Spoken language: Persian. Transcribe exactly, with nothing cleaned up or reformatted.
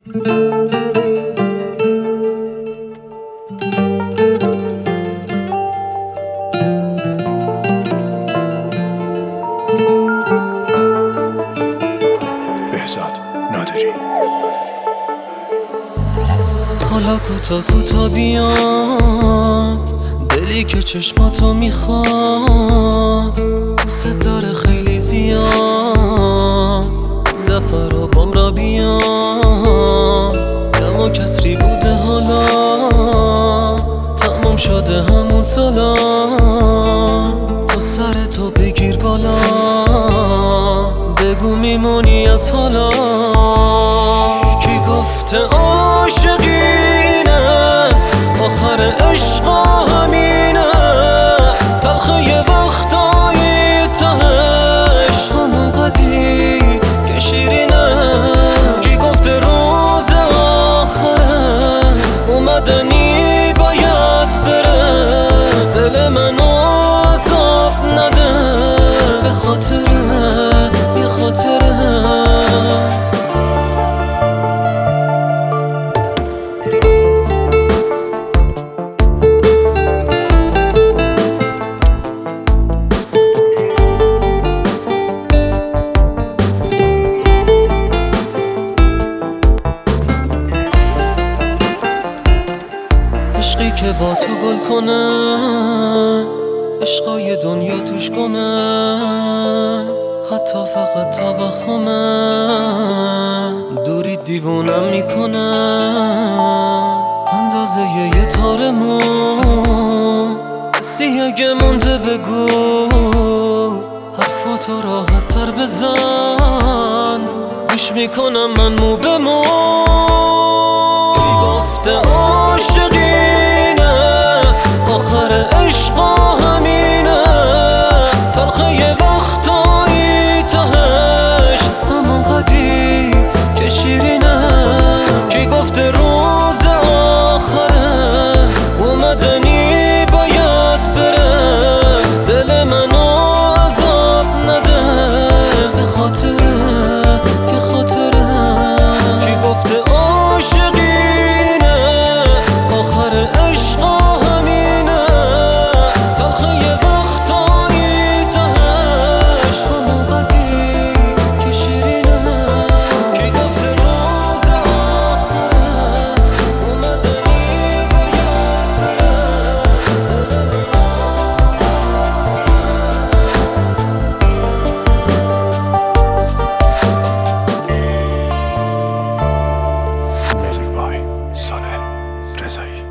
بهزاد نادری. حالا کوتا کوتا بیاد دلی که چشماتو میخواد، دوست داره خیلی زیاد، دفعه رو بام را بیاد. دم و کسری بوده حالا تموم شده همون سالا، تو سرتو بگیر بالا بگو میمونی از حالا. کی گفته عاشقینه آخر عشقا همینه، تلخه یه وقتایی تهش همون قدی که شیرینه. کی گفته روز آخره اومدنی باید بره، دل منو عذاب نده به خاطره به خاطره. عشقی که با تو گل کنه، عشقای دنیا توش گمه، حتی فقط توهمه، دوری دیوونم میکنه. اندازه یه تار مو سی اگه مونده بگو، حرفاتو راحت تر بزن، گوش میکنم من مو به مو. کی گفته عاشقینه آخر عشقا همینه، تلخه یه وقتایی تهش همون قدی که شیرینه. کی گفته روز آخره اومدنی باید بره، دل منو عذاب نده به خاطره به خاطره. کی گفته عاشقینه آخر عشقا همینه، تلخه یه وقتایی تهش همون قدی که شیرینه. کی گفته روز آخره اومدنی میوزیک بای سالح رضایی.